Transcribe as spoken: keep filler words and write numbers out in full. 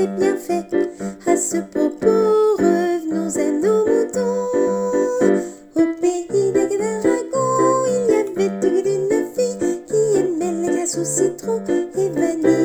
c'est bien fait. À ce propos, revenons à nos moutons. Au pays des dragons, il y avait une fille qui aimait les glaces au citron et vanille.